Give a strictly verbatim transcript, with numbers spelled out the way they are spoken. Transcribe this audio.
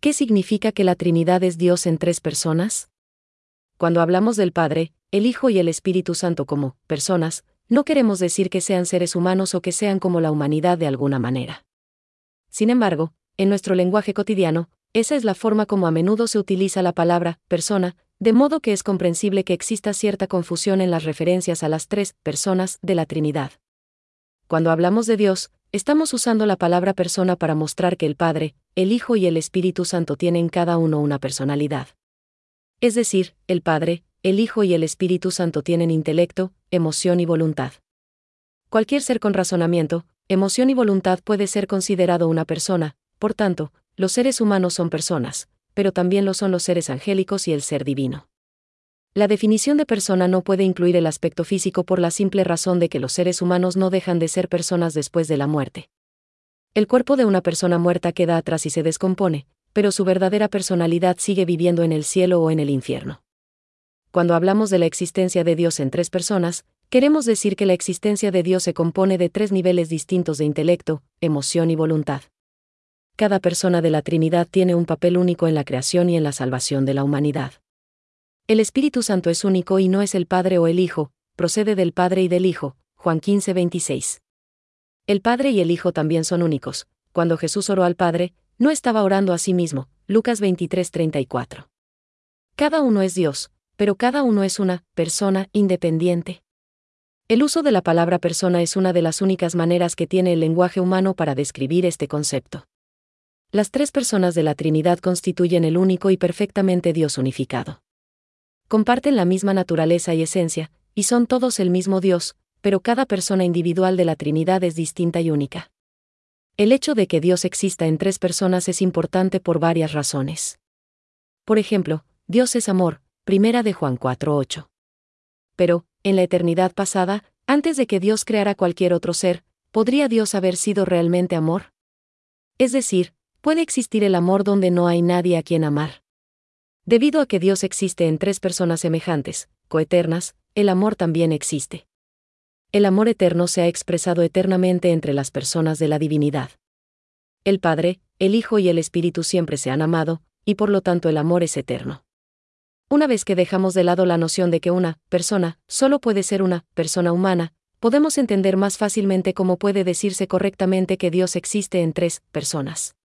¿Qué significa que la Trinidad es Dios en tres personas? Cuando hablamos del Padre, el Hijo y el Espíritu Santo como personas, no queremos decir que sean seres humanos o que sean como la humanidad de alguna manera. Sin embargo, en nuestro lenguaje cotidiano, esa es la forma como a menudo se utiliza la palabra persona, de modo que es comprensible que exista cierta confusión en las referencias a las tres personas de la Trinidad. Cuando hablamos de Dios, estamos usando la palabra persona para mostrar que el Padre, el Hijo y el Espíritu Santo tienen cada uno una personalidad. Es decir, el Padre, el Hijo y el Espíritu Santo tienen intelecto, emoción y voluntad. Cualquier ser con razonamiento, emoción y voluntad puede ser considerado una persona, por tanto, los seres humanos son personas, pero también lo son los seres angélicos y el ser divino. La definición de persona no puede incluir el aspecto físico por la simple razón de que los seres humanos no dejan de ser personas después de la muerte. El cuerpo de una persona muerta queda atrás y se descompone, pero su verdadera personalidad sigue viviendo en el cielo o en el infierno. Cuando hablamos de la existencia de Dios en tres personas, queremos decir que la existencia de Dios se compone de tres niveles distintos de intelecto, emoción y voluntad. Cada persona de la Trinidad tiene un papel único en la creación y en la salvación de la humanidad. El Espíritu Santo es único y no es el Padre o el Hijo, procede del Padre y del Hijo, Juan quince veintiséis. El Padre y el Hijo también son únicos. Cuando Jesús oró al Padre, no estaba orando a sí mismo, Lucas veintitrés treinta y cuatro. Cada uno es Dios, pero cada uno es una persona independiente. El uso de la palabra persona es una de las únicas maneras que tiene el lenguaje humano para describir este concepto. Las tres personas de la Trinidad constituyen el único y perfectamente Dios unificado. Comparten la misma naturaleza y esencia, y son todos el mismo Dios, pero cada persona individual de la Trinidad es distinta y única. El hecho de que Dios exista en tres personas es importante por varias razones. Por ejemplo, Dios es amor, primera de Juan cuatro ocho. Pero, en la eternidad pasada, antes de que Dios creara cualquier otro ser, ¿podría Dios haber sido realmente amor? Es decir, ¿puede existir el amor donde no hay nadie a quien amar? Debido a que Dios existe en tres personas semejantes, coeternas, el amor también existe. El amor eterno se ha expresado eternamente entre las personas de la divinidad. El Padre, el Hijo y el Espíritu siempre se han amado, y por lo tanto el amor es eterno. Una vez que dejamos de lado la noción de que una persona solo puede ser una persona humana, podemos entender más fácilmente cómo puede decirse correctamente que Dios existe en tres personas.